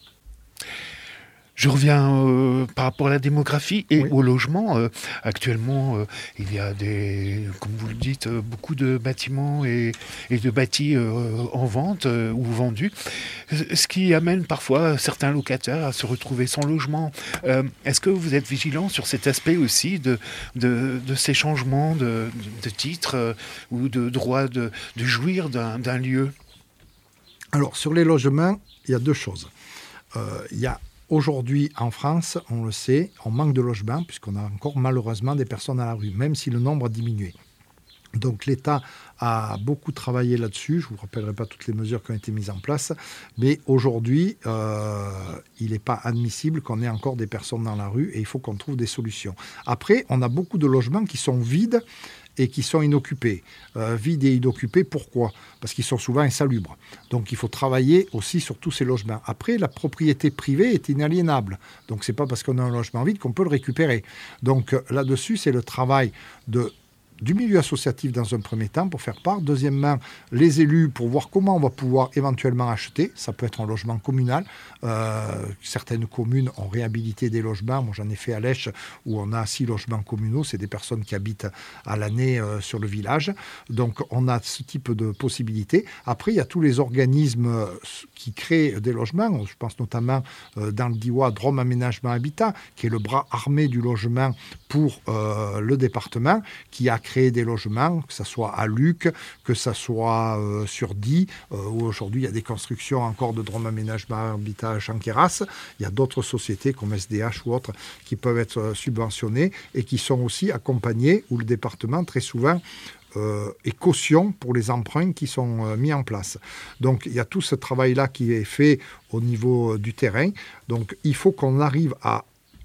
Je reviens euh, par rapport à la démographie et oui. au logement. Euh, actuellement, euh, il y a des, comme vous le dites, euh, beaucoup de bâtiments et, et de bâtis euh, en vente euh, ou vendus, ce qui amène parfois certains locataires à se retrouver sans logement. Euh, est-ce que vous êtes vigilant sur cet aspect aussi de, de, de ces changements de, de, de titres euh, ou de droit de, de jouir d'un, d'un lieu ? Alors, sur les logements, il y a deux choses. Euh, il y a Aujourd'hui, en France, on le sait, on manque de logements puisqu'on a encore malheureusement des personnes à la rue, même si le nombre a diminué. Donc l'État a beaucoup travaillé là-dessus. Je ne vous rappellerai pas toutes les mesures qui ont été mises en place. Mais aujourd'hui, euh, il n'est pas admissible qu'on ait encore des personnes dans la rue et il faut qu'on trouve des solutions. Après, on a beaucoup de logements qui sont vides et qui sont inoccupés. Euh, vides et inoccupés, pourquoi ? Parce qu'ils sont souvent insalubres. Donc il faut travailler aussi sur tous ces logements. Après, la propriété privée est inaliénable. Donc ce n'est pas parce qu'on a un logement vide qu'on peut le récupérer. Donc là-dessus, c'est le travail de... du milieu associatif dans un premier temps pour faire part. Deuxièmement, les élus pour voir comment on va pouvoir éventuellement acheter. Ça peut être un logement communal. Euh, certaines communes ont réhabilité des logements. Moi, j'en ai fait à Lèche où on a six logements communaux. C'est des personnes qui habitent à l'année euh, sur le village. Donc, on a ce type de possibilités. Après, il y a tous les organismes qui créent des logements. Je pense notamment euh, dans le Diois, Drôme Aménagement Habitat, qui est le bras armé du logement pour euh, le département, qui a créé des logements, que ce soit à Luc, que ce soit euh, sur Die, euh, où aujourd'hui il y a des constructions encore de Drôme Aménagement Habitat à Chanqueras. Il y a d'autres sociétés comme S D H ou autres qui peuvent être euh, subventionnées et qui sont aussi accompagnées, où le département très souvent euh, est caution pour les emprunts qui sont euh, mis en place. Donc il y a tout ce travail-là qui est fait au niveau euh, du terrain. Donc il faut qu'on arrive à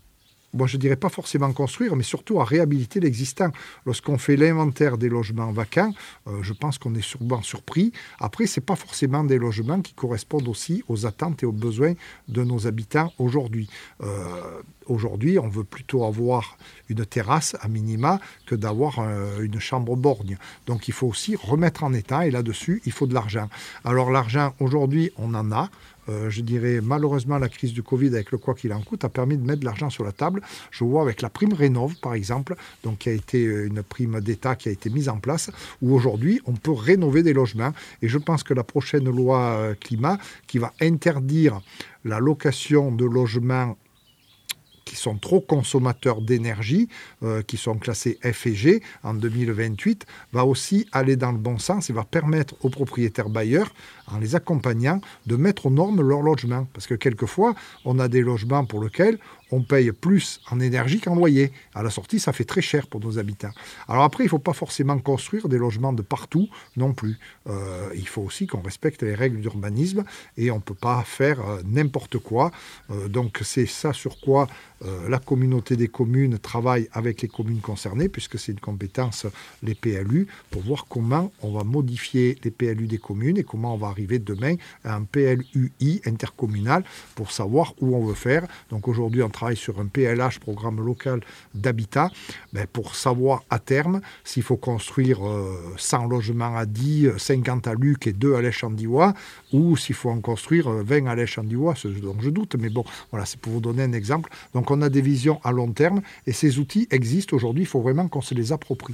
Moi, je ne dirais pas forcément construire, mais surtout à réhabiliter l'existant. Lorsqu'on fait l'inventaire des logements vacants, euh, je pense qu'on est sûrement surpris. Après, ce n'est pas forcément des logements qui correspondent aussi aux attentes et aux besoins de nos habitants aujourd'hui. Euh, aujourd'hui, on veut plutôt avoir une terrasse à minima que d'avoir euh, une chambre borgne. Donc, il faut aussi remettre en état, et là-dessus, il faut de l'argent. Alors, l'argent, aujourd'hui, on en a. Euh, je dirais, malheureusement, la crise du Covid, avec le quoi qu'il en coûte, a permis de mettre de l'argent sur la table. Je vois avec la prime Rénov', par exemple, donc qui a été une prime d'État qui a été mise en place, où aujourd'hui, on peut rénover des logements. Et je pense que la prochaine loi euh, climat, qui va interdire la location de logements qui sont trop consommateurs d'énergie, euh, qui sont classés F et G en deux mille vingt-huit, va aussi aller dans le bon sens et va permettre aux propriétaires bailleurs, en les accompagnant, de mettre aux normes leur logement. Parce que quelquefois, on a des logements pour lesquels on paye plus en énergie qu'en loyer. À la sortie, ça fait très cher pour nos habitants. Alors après, il ne faut pas forcément construire des logements de partout non plus. Euh, il faut aussi qu'on respecte les règles d'urbanisme et on ne peut pas faire euh, n'importe quoi. Euh, donc c'est ça sur quoi euh, la communauté des communes travaille avec les communes concernées, puisque c'est une compétence, les P L U, pour voir comment on va modifier les P L U des communes et comment on va arriver demain à un P L U I intercommunal pour savoir où on veut faire. Donc aujourd'hui, on travaille sur un P L H, programme local d'habitat, ben pour savoir à terme s'il faut construire euh, cent logements à Die, cinquante à Luc et deux à l'Esch-en-Diois, ou s'il faut en construire vingt à l'Esch-en-Diois, ce dont je doute, mais bon, voilà, c'est pour vous donner un exemple. Donc on a des visions à long terme, et ces outils existent aujourd'hui, il faut vraiment qu'on se les approprie.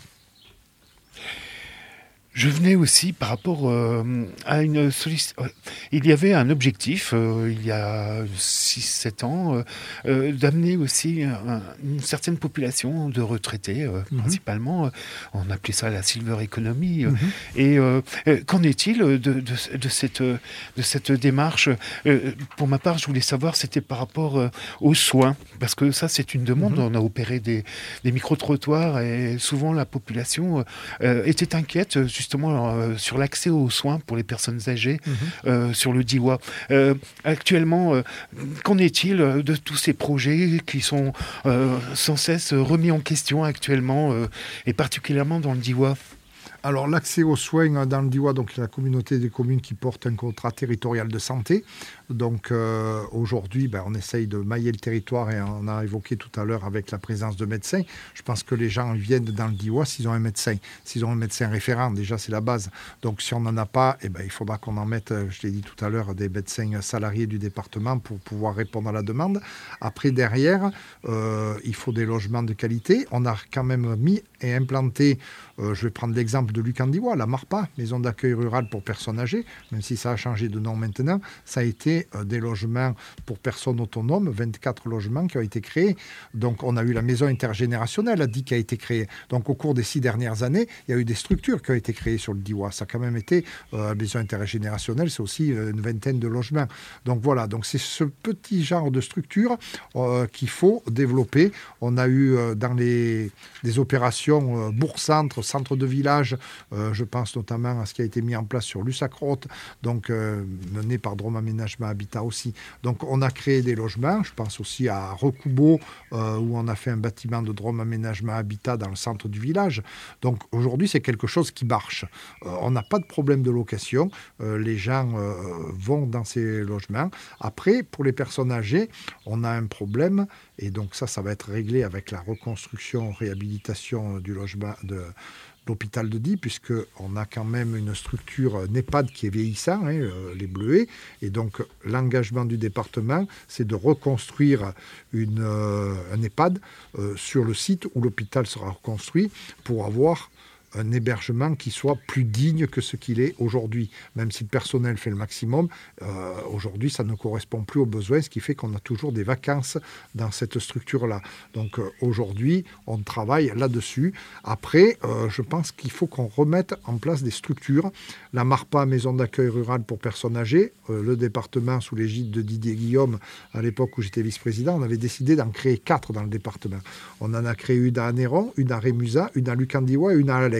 Je venais aussi par rapport euh, à une sollicitation. Il y avait un objectif, euh, il y a six sept ans, euh, euh, d'amener aussi un, une certaine population de retraités, euh, mm-hmm. principalement. On appelait ça la silver economy. Mm-hmm. Et euh, qu'en est-il de, de, de, cette, de cette démarche ? euh, Pour ma part, je voulais savoir, c'était par rapport euh, aux soins. Parce que ça, c'est une demande. Mm-hmm. On a opéré des, des micro-trottoirs et souvent la population euh, était inquiète, justement, justement euh, sur l'accès aux soins pour les personnes âgées mmh. euh, sur le Diois. Euh, actuellement, euh, qu'en est-il de tous ces projets qui sont euh, sans cesse remis en question actuellement euh, et particulièrement dans le Diois ? Alors, l'accès aux soins dans le Diois, donc la communauté des communes qui porte un contrat territorial de santé. Donc, euh, aujourd'hui, ben, on essaye de mailler le territoire et on a évoqué tout à l'heure avec la présence de médecins. Je pense que les gens viennent dans le Diois s'ils ont un médecin. S'ils ont un médecin référent, déjà, c'est la base. Donc, si on n'en a pas, eh ben, il faudra qu'on en mette, je l'ai dit tout à l'heure, des médecins salariés du département pour pouvoir répondre à la demande. Après, derrière, euh, il faut des logements de qualité. On a quand même mis et implanté, euh, je vais prendre l'exemple de Luc-en-Diois, la MARPA, maison d'accueil rural pour personnes âgées, même si ça a changé de nom maintenant, ça a été euh, des logements pour personnes autonomes, vingt-quatre logements qui ont été créés. Donc on a eu la maison intergénérationnelle, a dit qui a été créée. Donc au cours des six dernières années, il y a eu des structures qui ont été créées sur le Diois. Ça a quand même été, euh, la maison intergénérationnelle, c'est aussi euh, une vingtaine de logements. Donc voilà, donc c'est ce petit genre de structure euh, qu'il faut développer. On a eu euh, dans les, les opérations euh, bourg-centre, centre de village, euh, je pense notamment à ce qui a été mis en place sur Lussacrotte, donc euh, mené par Drôme Aménagement Habitat aussi. Donc on a créé des logements, je pense aussi à Recoubeau, euh, où on a fait un bâtiment de Drôme Aménagement Habitat dans le centre du village. Donc aujourd'hui, c'est quelque chose qui marche. Euh, on n'a pas de problème de location, euh, les gens euh, vont dans ces logements. Après, pour les personnes âgées, on a un problème, et donc ça, ça va être réglé avec la reconstruction, réhabilitation du logement de l'hôpital de Die, puisqu'on a quand même une structure NEHPAD qui est vieillissant, hein, euh, les Bleuets, et donc l'engagement du département, c'est de reconstruire une, euh, un EHPAD euh, sur le site où l'hôpital sera reconstruit pour avoir un hébergement qui soit plus digne que ce qu'il est aujourd'hui. Même si le personnel fait le maximum, euh, aujourd'hui, ça ne correspond plus aux besoins, ce qui fait qu'on a toujours des vacances dans cette structure-là. Donc euh, aujourd'hui, on travaille là-dessus. Après, euh, je pense qu'il faut qu'on remette en place des structures. La MARPA, Maison d'accueil rural pour personnes âgées, euh, le département sous l'égide de Didier Guillaume, à l'époque où j'étais vice-président, on avait décidé d'en créer quatre dans le département. On en a créé une à Anéron, une à Rémusat, une à Luc-en-Diois et une à Alec.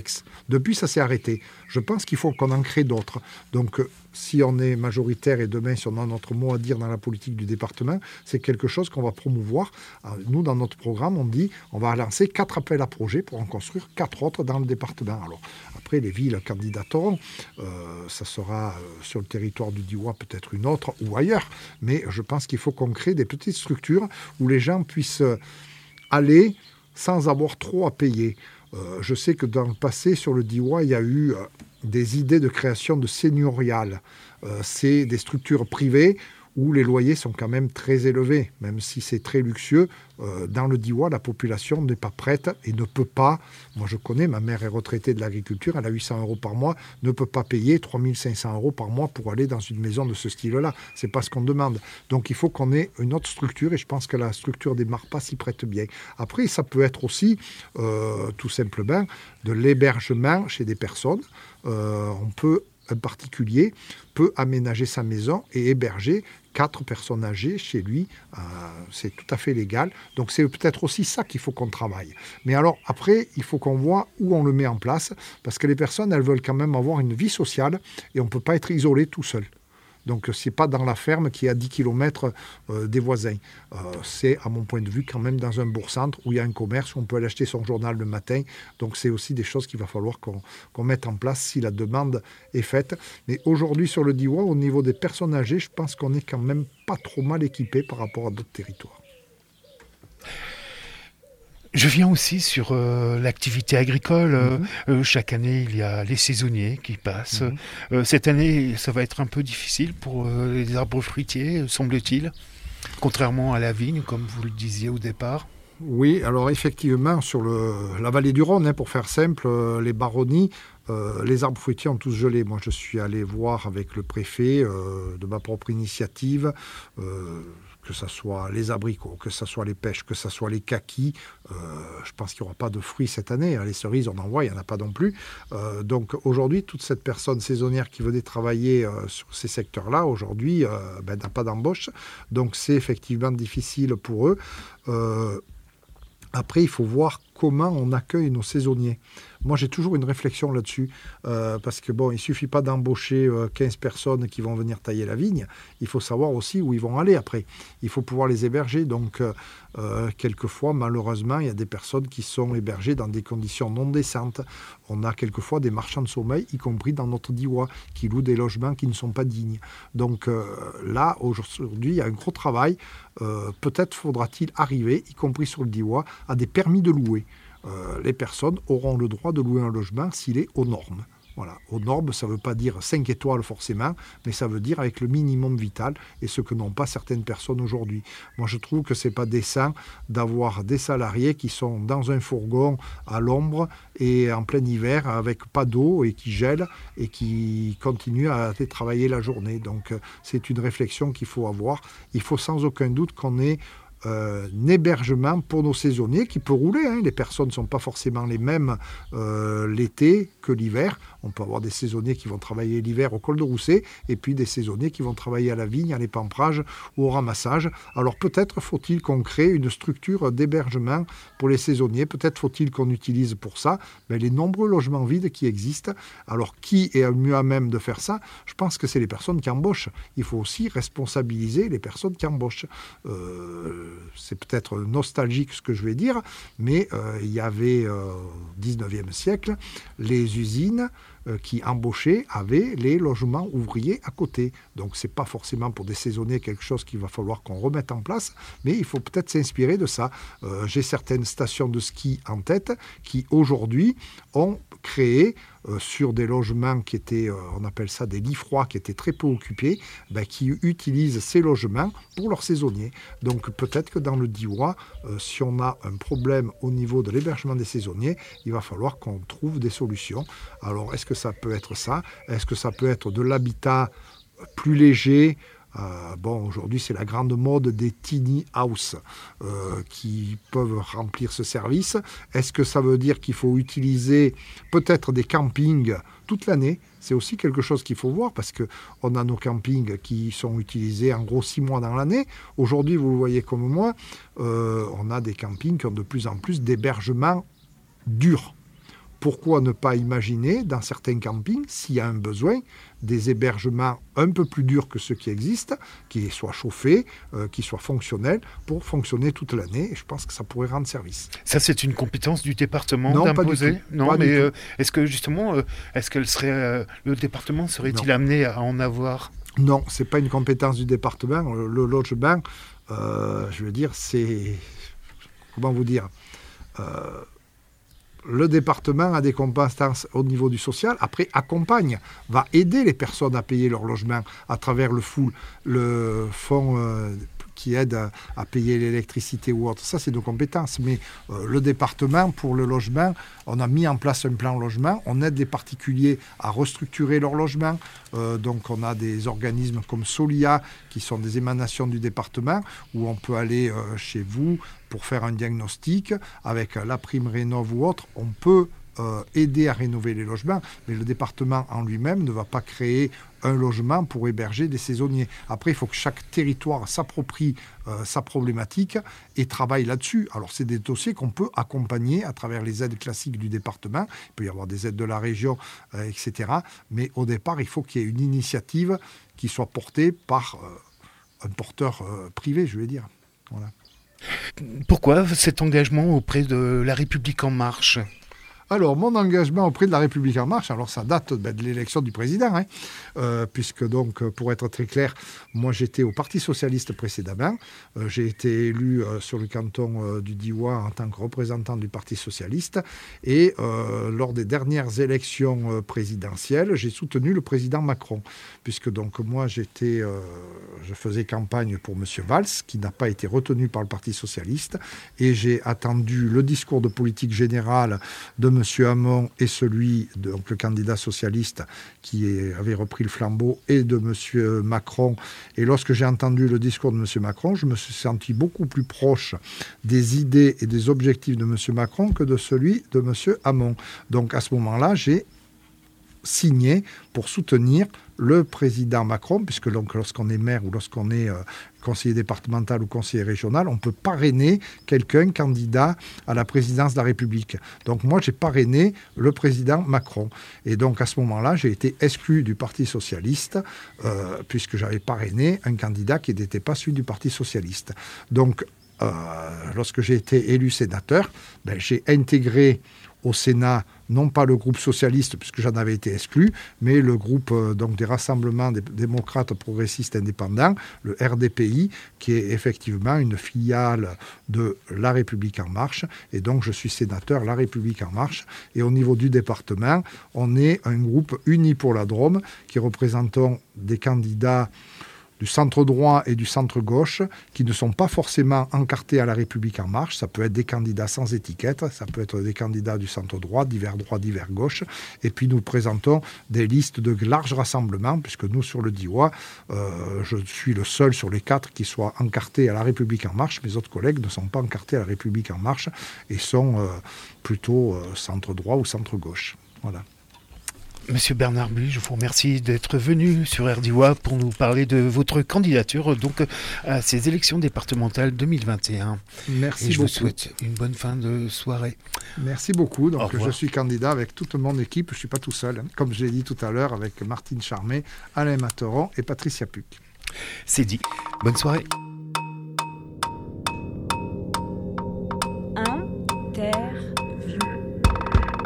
complexes. Depuis, ça s'est arrêté. Je pense qu'il faut qu'on en crée d'autres. Donc, si on est majoritaire et demain, si on a notre mot à dire dans la politique du département, c'est quelque chose qu'on va promouvoir. Alors, nous, dans notre programme, on dit on va lancer quatre appels à projets pour en construire quatre autres dans le département. Alors, après, les villes candidateront. Euh, ça sera euh, sur le territoire du Diois peut-être une autre ou ailleurs. Mais je pense qu'il faut qu'on crée des petites structures où les gens puissent aller sans avoir trop à payer. Euh, je sais que dans le passé, sur le Diois, il y a eu euh, des idées de création de seigneuriales. Euh, c'est des structures privées où les loyers sont quand même très élevés, même si c'est très luxueux. Euh, dans le Diois, la population n'est pas prête et ne peut pas, moi je connais, ma mère est retraitée de l'agriculture, elle a huit cents euros par mois, ne peut pas payer trois mille cinq cents euros par mois pour aller dans une maison de ce style-là. C'est pas ce qu'on demande. Donc il faut qu'on ait une autre structure et je pense que la structure des Marpas s'y prête bien. Après, ça peut être aussi, euh, tout simplement, de l'hébergement chez des personnes. Euh, on peut, un particulier peut aménager sa maison et héberger quatre personnes âgées chez lui, euh, c'est tout à fait légal. Donc c'est peut-être aussi ça qu'il faut qu'on travaille. Mais alors après, il faut qu'on voit où on le met en place, parce que les personnes, elles veulent quand même avoir une vie sociale et on ne peut pas être isolé tout seul. Donc ce n'est pas dans la ferme qui est à dix kilomètres euh, des voisins. Euh, c'est, à mon point de vue, quand même dans un bourg-centre où il y a un commerce, où on peut aller acheter son journal le matin. Donc c'est aussi des choses qu'il va falloir qu'on, qu'on mette en place si la demande est faite. Mais aujourd'hui, sur le Diois, au niveau des personnes âgées, je pense qu'on n'est quand même pas trop mal équipé par rapport à d'autres territoires. Je viens aussi sur euh, l'activité agricole. Mm-hmm. Euh, chaque année, il y a les saisonniers qui passent. Mm-hmm. Euh, cette année, ça va être un peu difficile pour euh, les arbres fruitiers, semble-t-il, contrairement à la vigne, comme vous le disiez au départ. Oui, alors effectivement, sur le, la vallée du Rhône, hein, pour faire simple, euh, les baronnies, euh, les arbres fruitiers ont tous gelé. Moi, je suis allé voir avec le préfet euh, de ma propre initiative, euh, que ce soit les abricots, que ce soit les pêches, que ce soit les kakis. Euh, je pense qu'il n'y aura pas de fruits cette année. Les cerises, on en voit, il n'y en a pas non plus. Euh, donc aujourd'hui, toute cette personne saisonnière qui venait travailler euh, sur ces secteurs-là, aujourd'hui, euh, ben, n'a pas d'embauche. Donc c'est effectivement difficile pour eux. Euh, Après, il faut voir comment on accueille nos saisonniers. Moi, j'ai toujours une réflexion là-dessus, euh, parce que bon, il ne suffit pas d'embaucher euh, quinze personnes qui vont venir tailler la vigne. Il faut savoir aussi où ils vont aller après. Il faut pouvoir les héberger. Donc, euh, euh, quelquefois, malheureusement, il y a des personnes qui sont hébergées dans des conditions non décentes. On a quelquefois des marchands de sommeil, y compris dans notre Diois, qui louent des logements qui ne sont pas dignes. Donc euh, là, aujourd'hui, il y a un gros travail. Euh, peut-être faudra-t-il arriver, y compris sur le Diois, à des permis de louer. Euh, les personnes auront le droit de louer un logement s'il est aux normes. Voilà. Aux normes, ça ne veut pas dire cinq étoiles forcément, mais ça veut dire avec le minimum vital, et ce que n'ont pas certaines personnes aujourd'hui. Moi, je trouve que ce n'est pas décent d'avoir des salariés qui sont dans un fourgon à l'ombre et en plein hiver avec pas d'eau et qui gèlent et qui continuent à travailler la journée. Donc, c'est une réflexion qu'il faut avoir. Il faut sans aucun doute qu'on ait Euh, un hébergement pour nos saisonniers qui peut rouler. Hein. Les personnes ne sont pas forcément les mêmes euh, l'été que l'hiver. On peut avoir des saisonniers qui vont travailler l'hiver au col de Rousset et puis des saisonniers qui vont travailler à la vigne, à l'épamprage ou au ramassage. Alors peut-être faut-il qu'on crée une structure d'hébergement pour les saisonniers. Peut-être faut-il qu'on utilise pour ça ben, les nombreux logements vides qui existent. Alors qui est mieux à même de faire ça? Je pense que c'est les personnes qui embauchent. Il faut aussi responsabiliser les personnes qui embauchent. Euh, c'est peut-être nostalgique ce que je vais dire, mais euh, il y avait euh, au dix-neuvième siècle, les usines euh, qui embauchaient avaient les logements ouvriers à côté. Donc c'est pas forcément pour des saisonniers quelque chose qu'il va falloir qu'on remette en place, mais il faut peut-être s'inspirer de ça. Euh, j'ai certaines stations de ski en tête qui aujourd'hui ont créé euh, sur des logements qui étaient, euh, on appelle ça des lits froids, qui étaient très peu occupés, ben, qui utilisent ces logements pour leurs saisonniers. Donc peut-être que dans le Diois, euh, si on a un problème au niveau de l'hébergement des saisonniers, il va falloir qu'on trouve des solutions. Alors est-ce que ça peut être ça? Est-ce que ça peut être de l'habitat plus léger? Euh, bon, aujourd'hui, c'est la grande mode des tiny house euh, qui peuvent remplir ce service. Est-ce que ça veut dire qu'il faut utiliser peut-être des campings toute l'année? C'est aussi quelque chose qu'il faut voir parce qu'on a nos campings qui sont utilisés en gros six mois dans l'année. Aujourd'hui, vous le voyez comme moi, euh, on a des campings qui ont de plus en plus d'hébergements durs. pourquoi ne pas imaginer, dans certains campings, s'il y a un besoin, des hébergements un peu plus durs que ceux qui existent, qui soient chauffés, euh, qui soient fonctionnels, pour fonctionner toute l'année. Et je pense que ça pourrait rendre service. Ça, c'est une compétence du département non, d'imposer. Pas du tout. Non, pas mais du euh, tout. est-ce que justement, euh, est-ce qu'elle serait, euh, le département serait-il non. amené à en avoir? Non, c'est pas une compétence du département. Le, le logement, euh, je veux dire, c'est... Comment vous dire euh, le département a des compétences au niveau du social, après accompagne, va aider les personnes à payer leur logement à travers le full, le fonds euh, qui aide à, à payer l'électricité ou autre. Ça, c'est nos compétences. Mais euh, le département, pour le logement, on a mis en place un plan logement. On aide les particuliers à restructurer leur logement. Euh, donc, on a des organismes comme Solia, qui sont des émanations du département, où on peut aller euh, chez vous pour faire un diagnostic. Avec la prime Rénov' ou autre, on peut euh, aider à rénover les logements. Mais le département en lui-même ne va pas créer un logement pour héberger des saisonniers. Après, il faut que chaque territoire s'approprie euh, sa problématique et travaille là-dessus. Alors, c'est des dossiers qu'on peut accompagner à travers les aides classiques du département. Il peut y avoir des aides de la région, euh, et cetera. Mais au départ, il faut qu'il y ait une initiative qui soit portée par euh, un porteur euh, privé, je vais dire. Voilà. Pourquoi cet engagement auprès de La République En Marche ? Alors, mon engagement auprès de La République En Marche, alors ça date ben, de l'élection du président, hein, euh, puisque donc, pour être très clair, moi j'étais au Parti Socialiste précédemment, euh, j'ai été élu euh, sur le canton euh, du Diois en tant que représentant du Parti Socialiste, et euh, lors des dernières élections euh, présidentielles, j'ai soutenu le président Macron, puisque donc moi j'étais, euh, je faisais campagne pour M. Valls, qui n'a pas été retenu par le Parti Socialiste, et j'ai attendu le discours de politique générale de M. Hamon et celui, de, donc le candidat socialiste qui est, avait repris le flambeau, et de M. Macron. Et lorsque j'ai entendu le discours de M. Macron, je me suis senti beaucoup plus proche des idées et des objectifs de M. Macron que de celui de M. Hamon. Donc à ce moment-là, j'ai signé pour soutenir le président Macron, puisque donc, lorsqu'on est maire ou lorsqu'on est euh, conseiller départemental ou conseiller régional, on peut parrainer quelqu'un candidat à la présidence de la République. Donc moi, j'ai parrainé le président Macron. Et donc à ce moment-là, j'ai été exclu du Parti Socialiste, euh, puisque j'avais parrainé un candidat qui n'était pas celui du Parti Socialiste. Donc, euh, lorsque j'ai été élu sénateur, ben, j'ai intégré au Sénat, non pas le groupe socialiste, puisque j'en avais été exclu, mais le groupe euh, donc des rassemblements des démocrates progressistes indépendants, le R D P I, qui est effectivement une filiale de La République En Marche. Et donc, je suis sénateur La République En Marche. Et au niveau du département, on est un groupe uni pour la Drôme, qui représentons des candidats du centre droit et du centre gauche, qui ne sont pas forcément encartés à La République En Marche. Ça peut être des candidats sans étiquette, ça peut être des candidats du centre droit, divers droit, divers gauche. Et puis nous présentons des listes de larges rassemblements, puisque nous, sur le Diois, euh, je suis le seul sur les quatre qui soit encarté à La République En Marche. Mes autres collègues ne sont pas encartés à La République En Marche et sont euh, plutôt euh, centre droit ou centre gauche. Voilà. Monsieur Bernard Buis, je vous remercie d'être venu sur R D I W A pour nous parler de votre candidature donc, à ces élections départementales deux mille vingt et un. Merci et je beaucoup. vous souhaite une bonne fin de soirée. Merci beaucoup. Donc, Au je suis candidat avec toute mon équipe. Je ne suis pas tout seul, hein, comme je l'ai dit tout à l'heure, avec Martine Charmet, Alain Materon et Patricia Puc. C'est dit. Bonne soirée. Interview.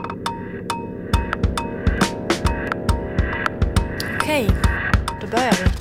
Okej, då börjar vi.